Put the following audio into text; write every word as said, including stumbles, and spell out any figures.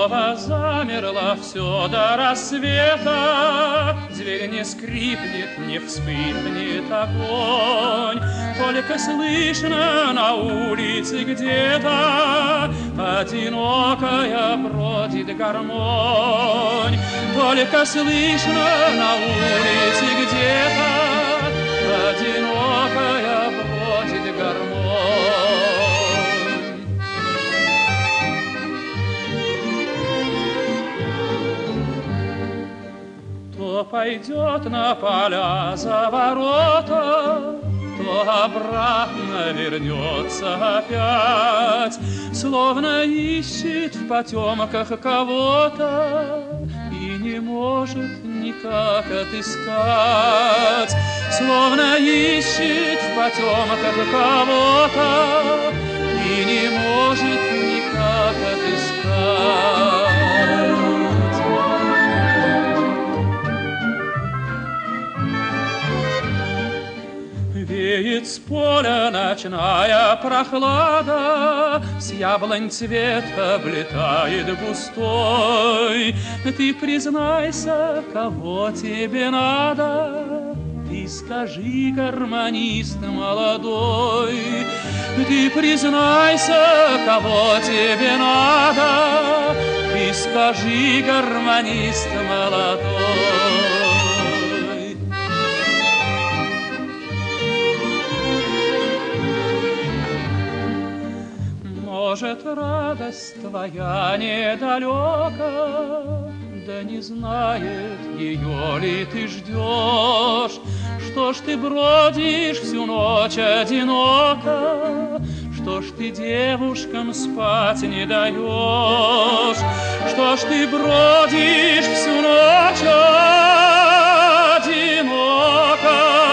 снова замерло все до рассвета. Дверь не скрипнет, не вспыхнет огонь, только слышно на улице где-то одинокая бродит гармонь. Только слышно на улице где-то одинокая бродит гармонь. То пойдет на поля за ворота, то обратно вернется опять, словно ищет в потемках кого-то и не может никак отыскать, словно ищет в потемках кого-то и не может никак отыскать. Веет с поля ночная прохлада, с яблонь цвет облетает густой. Ты признайся, кого тебе надо, ты скажи, гармонист молодой. Ты признайся, кого тебе надо, ты скажи, гармонист молодой. Может, радость твоя недалека, да не знает, ее ли ты ждешь. Что ж ты бродишь всю ночь одиноко, что ж ты девушкам спать не даешь? Что ж ты бродишь всю ночь одиноко?